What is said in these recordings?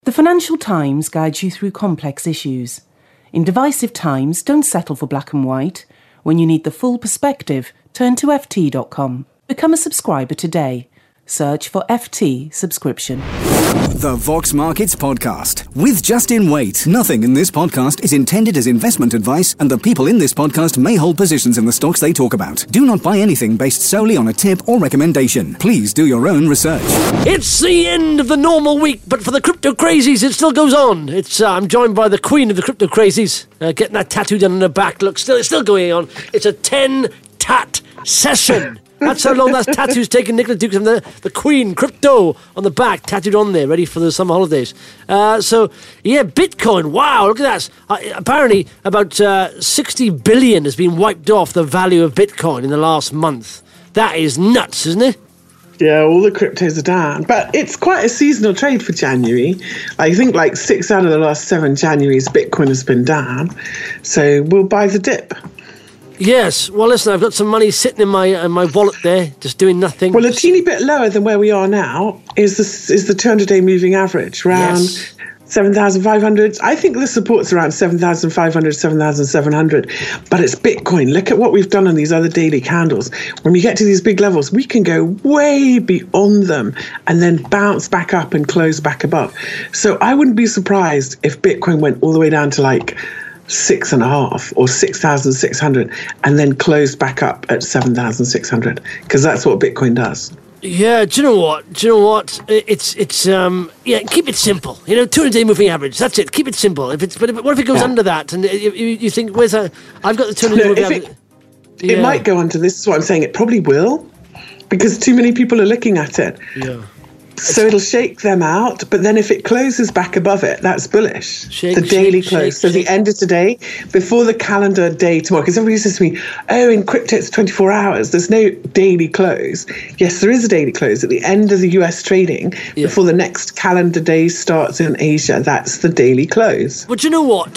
The Financial Times guides you through complex issues. In divisive times, don't settle for black and white. When you need the full perspective, turn to ft.com. Become a subscriber today. Search for FT subscription. The Vox Markets Podcast with Justin Waite. Nothing in this podcast is intended as investment advice, and the people in this podcast may hold positions in the stocks they talk about. Do not buy anything based solely on a tip or recommendation. Please do your own research. It's the end of the normal week, but for the crypto crazies, it still goes on. I'm joined by the queen of the crypto crazies, getting that tattoo done on her back. Look, it's still going on. It's a 10-tat session. That's how long that tattoo's taken Nicola Dukes and the Queen, crypto, on the back, tattooed on there, ready for the summer holidays. Bitcoin, wow, look at that. Apparently, about 60 billion has been wiped off the value of Bitcoin in the last month. That is nuts, isn't it? Yeah, all the cryptos are down. But it's quite a seasonal trade for January. I think 6 out of the last 7 Januaries, Bitcoin has been down. So we'll buy the dip. Yes. Well, listen, I've got some money sitting in my wallet there, just doing nothing. Well, a teeny bit lower than where we are now is the 200-day moving average, around 7,500. I think the support's around 7,500, 7,700. But it's Bitcoin. Look at what we've done on these other daily candles. When we get to these big levels, we can go way beyond them and then bounce back up and close back above. So I wouldn't be surprised if Bitcoin went all the way down to 6.5 or 6,600 and then closed back up at 7,600, because that's what Bitcoin does. Yeah, do you know what? It's keep it simple. 200-day moving average. That's it. Keep it simple. What if it goes under that? And you think, I've got the 200-day moving average. It might go under. This is what I'm saying. It probably will, because too many people are looking at it. Yeah. So it'll shake them out, but then if it closes back above it, that's bullish. The daily close. The end of today, before the calendar day tomorrow, because everybody says to me, in crypto it's 24 hours, there's no daily close. Yes, there is a daily close. At the end of the US trading, before the next calendar day starts in Asia, that's the daily close. But you know what?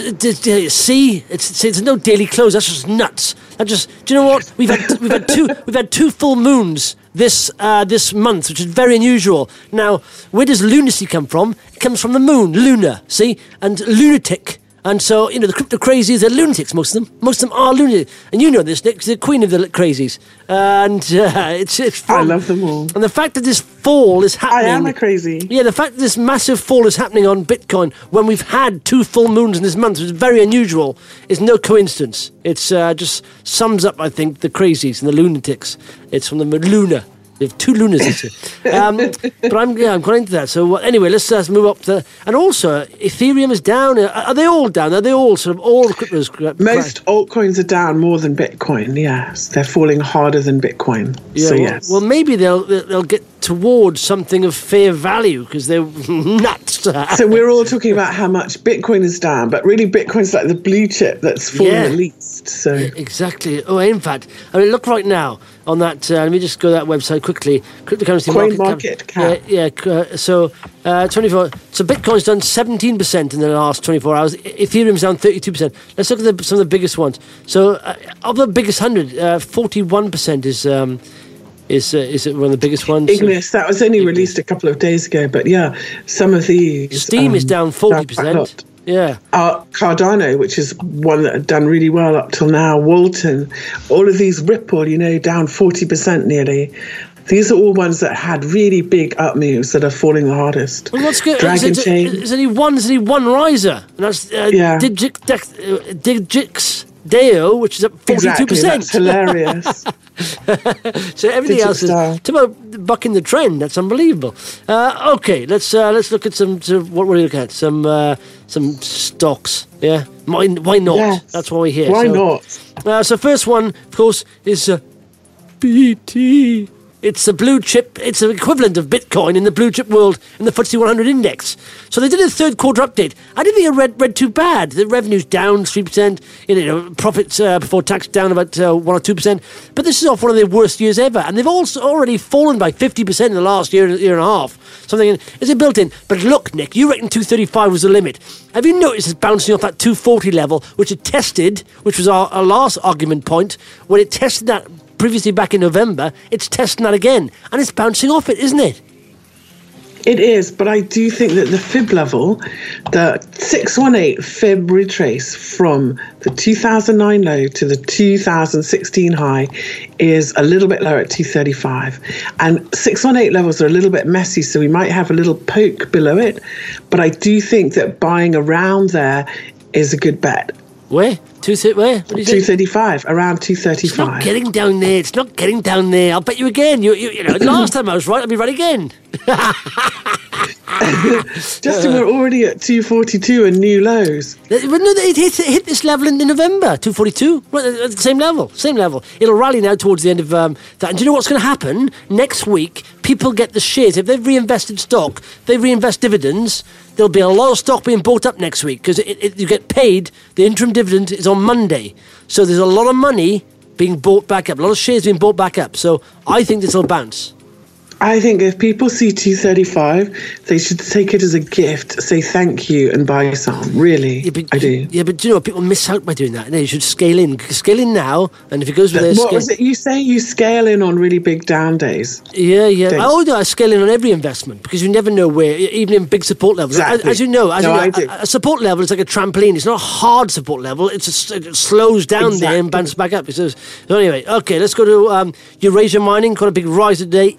See, it's no daily close. That's just nuts. Do you know what? We've had two full moons this month, which is very unusual. Now, where does lunacy come from? It comes from the moon, lunar, see? And lunatic. And so, the crypto crazies are lunatics, most of them. Most of them are lunatic. And you know this, Nick, the queen of the crazies. And it's fun. I love them all. And the fact that this fall is happening... I am a crazy. Yeah, the fact that this massive fall is happening on Bitcoin when we've had 2 full moons in this month, which is very unusual, is no coincidence. It's just sums up, I think, the crazies and the lunatics. It's from the lunar. They have 2 lunars this year. But I'm quite into that. So anyway, let's move up to... And also, Ethereum is down. Are they all down? Are they all all the cryptos? Most altcoins are down more than Bitcoin, yes. They're falling harder than Bitcoin. Yeah, so yes. Well, maybe they'll get towards something of fair value, because they're nuts. So we're all talking about how much Bitcoin is down, but really Bitcoin's like the blue chip that's fallen the least. So exactly. Oh, in fact, look right now on that. Let me just go to that website quickly. Cryptocurrency market cap. So 24. So Bitcoin's done 17% in the last 24 hours. Ethereum's down 32%. Let's look at some of the biggest ones. So of the biggest 100, 41% is one of the biggest ones? Ignis, that was only released a couple of days ago, but some of these... Steam is down 40%. Yeah. Cardano, which is one that had done really well up till now, Walton, all of these, Ripple, down 40% nearly. These are all ones that had really big up moves that are falling the hardest. Well, what's good? Dragon Chain. There's only one riser, and that's Digix Deo, which is up 42%. Exactly, that's hilarious. So everything else is about bucking the trend. That's unbelievable. Okay, let's look at some. What are we looking at? Some stocks. Yeah, why not? Yes. That's why we're here. Why not? So first one, of course, is BT. It's the blue chip. It's the equivalent of Bitcoin in the blue chip world in the FTSE 100 index. So they did a third quarter update. I didn't think it read too bad. The revenue's down 3%. Profits before tax down about 1 or 2%. But this is off one of their worst years ever, and they've also already fallen by 50% in the last year and a half. Something is it built in? But look, Nick, you reckon 235 was the limit. Have you noticed it's bouncing off that 240 level, which it tested, which was our last argument point when it tested that previously back in November? It's testing that again, and it's bouncing off it, isn't it? It is, but I do think that the fib level, the 618 fib retrace from the 2009 low to the 2016 high is a little bit lower at 235. And 618 levels are a little bit messy, so we might have a little poke below it. But I do think that buying around there is a good bet. Where? Where? What did you say? 235, around 235. It's not getting down there. It's not getting down there. I'll bet you again. You know, last time I was right, I'll be right again. Justin, we're already at 242 and new lows. But no, it hit this level in November, 242, right at the same level. It'll rally now towards the end of that. And do you know what's going to happen? Next week, people get the shares. If they've reinvested stock, they reinvest dividends, there'll be a lot of stock being bought up next week because you get paid. The interim dividend is on Monday. So there's a lot of money being bought back up, a lot of shares being bought back up. So I think this will bounce. I think if people see 235, they should take it as a gift, say thank you, and buy some. Really, yeah, but, I do. Yeah, but you know, people miss out by doing that. You should scale in. Scale in now, and if it goes with their What was it you say? You scale in on really big down days. Yeah. Oh, no, I scale in on every investment because you never know where, even in big support levels. Exactly. As you know, a support level is like a trampoline. It's not a hard support level. It slows down there and bounces back up. So anyway, okay, let's go to Eurasia Mining. Quite a big rise today.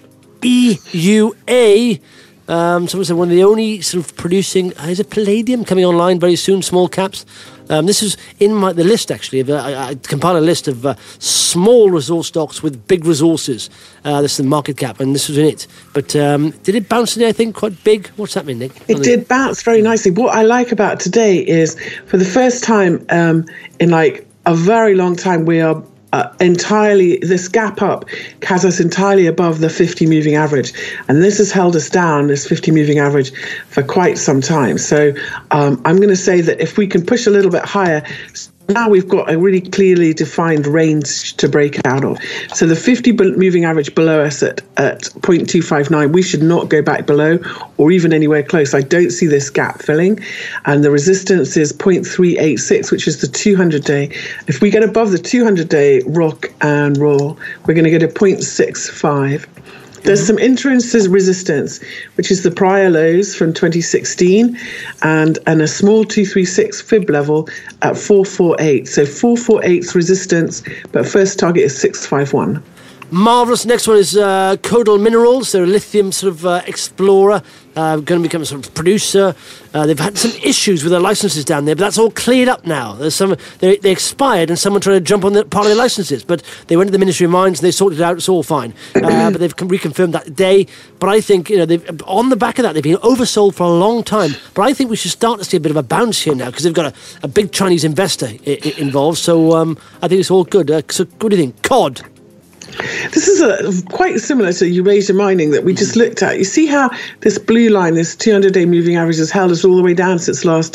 EUA. Someone said one of the only sort of producing, is it palladium coming online very soon, small caps. This is in the list, actually. I compiled a list of small resource stocks with big resources. This is the market cap, and this was in it. But did it bounce today, I think, quite big? What's that mean, Nick? It did bounce very nicely. What I like about today is, for the first time in like a very long time, we are entirely, this gap up has us entirely above the 50 moving average, and this has held us down, this 50 moving average, for quite some time. So I'm going to say that if we can push a little bit higher, now we've got a really clearly defined range to break out of. So the 50 moving average below us at 0.259, we should not go back below or even anywhere close. I don't see this gap filling. And the resistance is 0.386, which is the 200-day. If we get above the 200-day rock and roll, we're going to get a 0.65. There's some interim resistance, which is the prior lows from 2016, and a small 236 fib level at 448. So 448's resistance, but first target is 651. Marvellous. Next one is Codal Minerals. They're a lithium sort of explorer, going to become a sort of producer. They've had some issues with their licenses down there, but that's all cleared up now. There's they expired, and someone tried to jump on part of their licenses, but they went to the Ministry of Mines and they sorted it out. It's all fine. But they've reconfirmed that today. But I think, they've on the back of that, they've been oversold for a long time. But I think we should start to see a bit of a bounce here now because they've got a big Chinese investor involved. So I think it's all good. So what do you think? COD. This is quite similar to Eurasia Mining that we just looked at. You see how this blue line, this 200-day moving average, has held us all the way down since last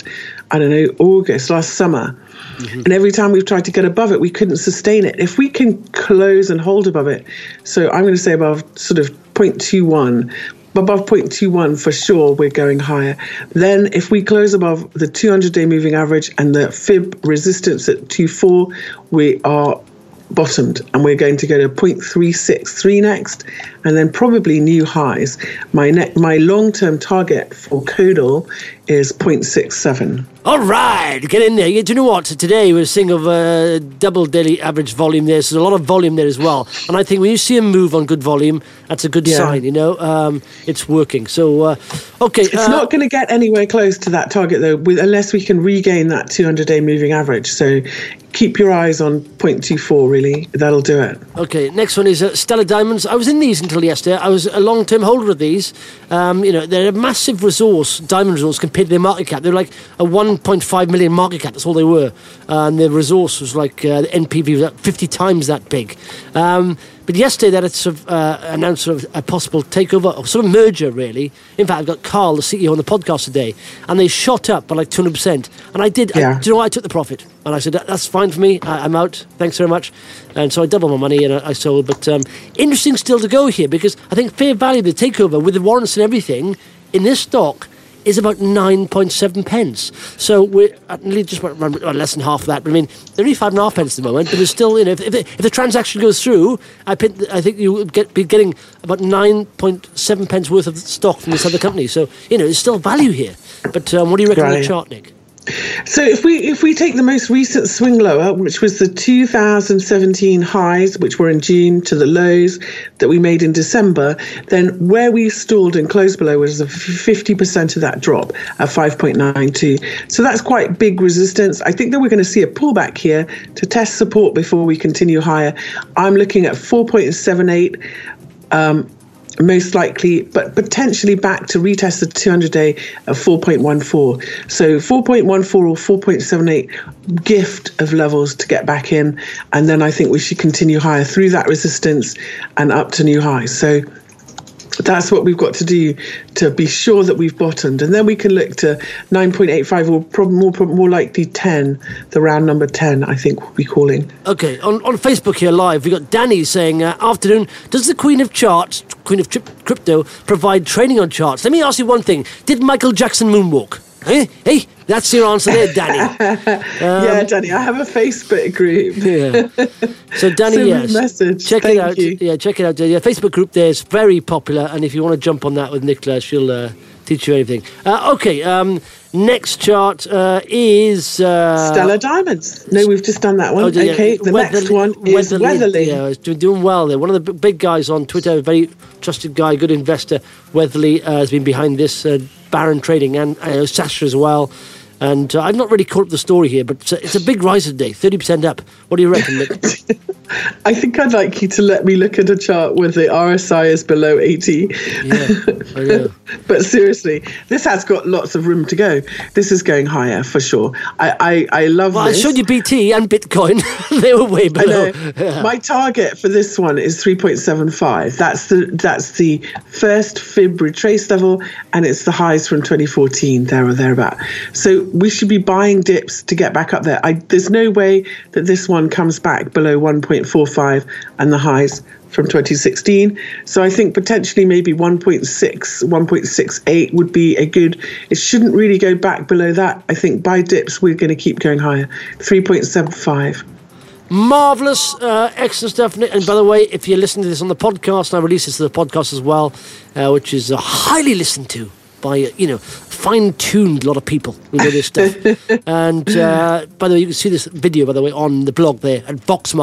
summer. Mm-hmm. And every time we've tried to get above it, we couldn't sustain it. If we can close and hold above it, so I'm going to say above sort of 0.21, above 0.21 for sure, we're going higher. Then if we close above the 200-day moving average and the fib resistance at 2.4, we are bottomed, and we're going to go to 0.363 next, and then probably new highs. My long-term target for Codal is 0.67. All right, get in there. Do you know what? Today we're seeing of double daily average volume there, so there's a lot of volume there as well. And I think when you see a move on good volume, that's a good sign, it's working. So, okay. It's not going to get anywhere close to that target, though, unless we can regain that 200-day moving average. So keep your eyes on 0.24, really. That'll do it. Okay, next one is Stellar Diamonds. I was in these until yesterday. I was a long-term holder of these. They're a massive resource, diamond resource, compared to their market cap. They're like a 1.5 million market cap. That's all they were. And their resource was like, the NPV was like 50 times that big. But yesterday they had sort of announced sort of a possible takeover, or sort of merger, really. In fact, I've got Carl, the CEO, on the podcast today, and they shot up by like 200%. And I did. Yeah. Do you know what? I took the profit, and I said that's fine for me. I'm out. Thanks very much. And so I doubled my money and I sold. But interesting still to go here, because I think fair value of the takeover with the warrants and everything in this stock is about 9.7 pence. So we're at just less than half of that. But I mean, they're only 5.5 pence at the moment, but it's still, if the transaction goes through, I think you would be getting about 9.7 pence worth of stock from this other company. So, there's still value here. But what do you reckon on the chart, Nick? So if we take the most recent swing lower, which was the 2017 highs, which were in June, to the lows that we made in December, then where we stalled and closed below was 50% of that drop at 5.92. So that's quite big resistance. I think that we're going to see a pullback here to test support before we continue higher. I'm looking at 4.78. Most likely, but potentially back to retest the 200-day of 4.14. So 4.14 or 4.78 gift of levels to get back in. And then I think we should continue higher through that resistance and up to new highs. So that's what we've got to do to be sure that we've bottomed. And then we can look to 9.85 or more likely 10, the round number 10, I think we'll be calling. Okay, on Facebook here live, we've got Danny saying, afternoon, does the Queen of Crypto, provide training on charts? Let me ask you one thing. Did Michael Jackson moonwalk? Hey, that's your answer there, Danny. Yeah, Danny, I have a Facebook group. Yeah. So, Danny, yes. Message. Check it out. Yeah, check it out. The Facebook group there is very popular, and if you want to jump on that with Nicola, she'll teach you anything. Okay, next chart is... Stellar Diamonds. No, we've just done that one. Okay, the next one is Weatherly. Yeah, it's doing well there. One of the big guys on Twitter, a very trusted guy, good investor, Weatherly, has been behind this Baron Trading, and Sasha as well. And I've not really caught up the story here, but it's a big rise today, 30% up. What do you reckon, Nick? I think I'd like you to let me look at a chart where the RSI is below 80. Yeah, I know. But seriously, this has got lots of room to go. This is going higher for sure. I love this. I showed you BT and Bitcoin. They were way below. Yeah. My target for this one is 3.75. That's the first Fib retrace level, and it's the highs from 2014, there or thereabout. So we should be buying dips to get back up there. There's no way that this one comes back below 1.45 and the highs from 2016. So I think potentially maybe 1.6, 1.68 would be a good... It shouldn't really go back below that. I think by dips, we're going to keep going higher. 3.75. Marvellous, excellent stuff. And by the way, if you're listening to this on the podcast, and I release this to the podcast as well, which is highly listened to by, fine-tuned lot of people who know this stuff. And by the way, you can see this video, by the way, on the blog there at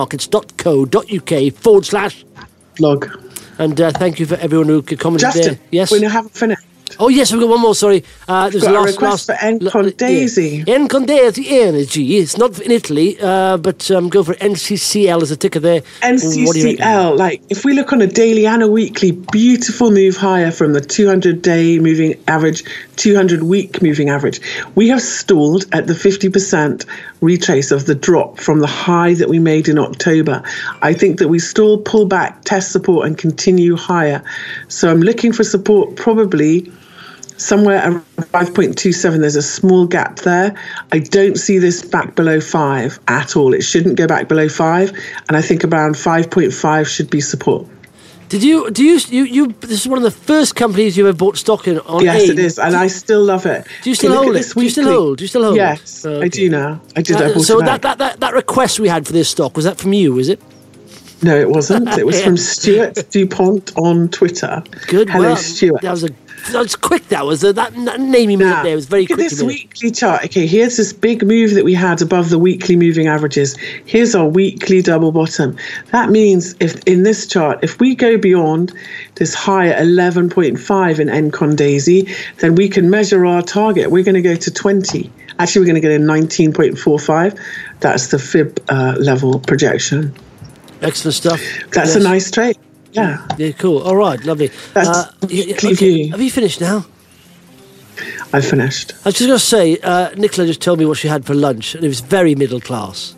voxmarkets.co.uk/blog. And thank you for everyone who commented Justin, there. Yes? We haven't finished. Oh, yes, we've got one more, sorry. There's a request for Encondesi. Encondesi Energy. It's not in Italy, but go for NCCL as a ticker there. NCCL, if we look on a daily and a weekly, beautiful move higher from the 200-day moving average, 200-week moving average. We have stalled at the 50% retrace of the drop from the high that we made in October. I think that we still pull back, test support, and continue higher. So I'm looking for support probably somewhere around 5.27. There's a small gap there. I don't see this back below 5 at all. It shouldn't go back below 5, and I think around 5.5 should be support. Do you this is one of the first companies you ever bought stock in on Yes, it is, and I still love it. Do you still hold it? Do you still hold? Yes, okay. I do now. I did. So that request we had for this stock, was that from you, was it? No, it wasn't. It was from Stuart Dupont on Twitter. Good. Hello, Stuart. That was quick. That was that name you made there was very quick. Look at this weekly chart. Okay, here's this big move that we had above the weekly moving averages. Here's our weekly double bottom. That means if in this chart, if we go beyond this high at 11.5 in Encondesi, then we can measure our target. We're going to go to 20. Actually, we're going to get a 19.45. That's the Fib level projection. Excellent stuff. That's a nice trade. Yeah. Yeah, cool. All right, lovely. That's okay. Have you finished now? I've finished. I was just going to say, Nicola just told me what she had for lunch, and it was very middle class.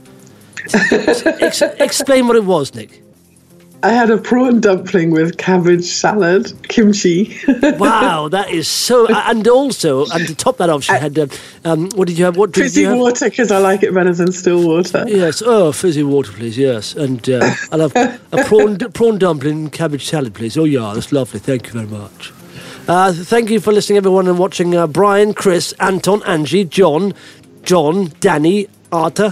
Explain what it was, Nick. I had a prawn dumpling with cabbage salad, kimchi. Wow, that is so... And to top that off, she had... what did you have? What drink did you have? Fizzy water, because I like it better than still water. Yes. Oh, fizzy water, please, yes. And I'll have a prawn dumpling and cabbage salad, please. Oh, yeah, that's lovely. Thank you very much. Thank you for listening, everyone, and watching Brian, Chris, Anton, Angie, John, Danny, Arthur.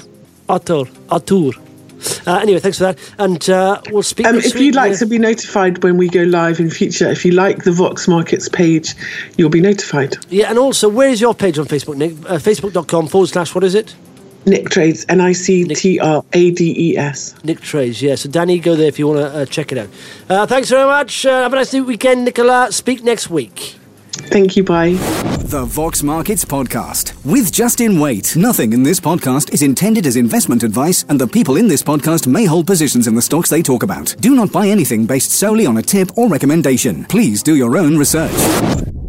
Anyway, thanks for that, and we'll speak next if you'd like to be notified when we go live in future, if you like the Vox Markets page, you'll be notified. Yeah, and also, where is your page on Facebook, Nick? Facebook.com/ what is it? Nick Trades, NICTRADES. Nick Trades, yeah. So, Danny, go there if you want to check it out. Thanks very much. Have a nice weekend, Nicola. Speak next week. Thank you, bye. The Vox Markets Podcast with Justin Waite. Nothing in this podcast is intended as investment advice, and the people in this podcast may hold positions in the stocks they talk about. Do not buy anything based solely on a tip or recommendation. Please do your own research.